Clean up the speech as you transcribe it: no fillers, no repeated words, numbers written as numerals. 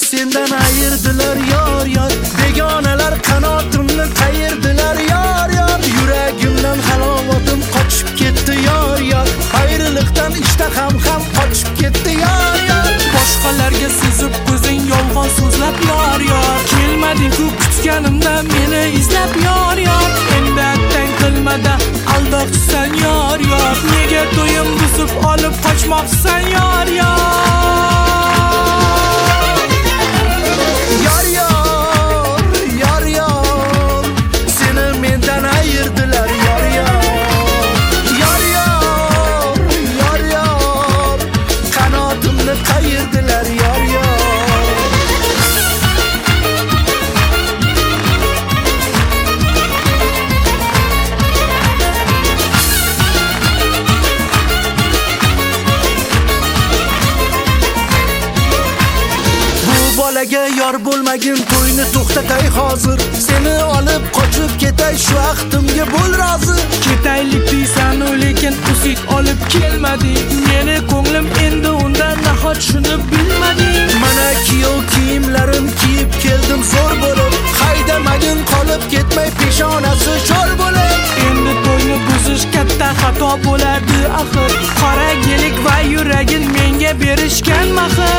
sendan ayirdilar yor yor, begonalar qanotimni qayirdilar yor yor, yuragimdan halovatim qochib ketdi yor yor, ayriliqdan ishtaham ham qochib ketdi yor yor. Boshqalarga sezib ko'zing yolg'on so'zlab yor yor, kelmading-ku kutganimda meni izlab yor yor, endi attang qilmada aldoqchisan yor yor, nega to'yim buzib olib qochmoqsan yor yor. Yor yor, yor yor, seni mendan ayirdilar yor yor, yor yor, yor yor, qanotimni qayirdilar yor yor. Bolaga yor bo'lmagin, to'yni to'xtatay hozir, seni olib qochib ketay, shu vaqtimga bo'l rozi. Ketaylik deysan, lekin o'sik olib kelmading, meni ko'nglim endi undan nahot shuni bilmading. Mana kiyov kiyimlarim kiyib keldim zo'r bo'lib, haydamagin qolib ketmay peshonasi cho'r bo'lib. Endi to'yni buzish katta xato bo'lardi axir, qora gelik va yuragin menga berishgan maxir.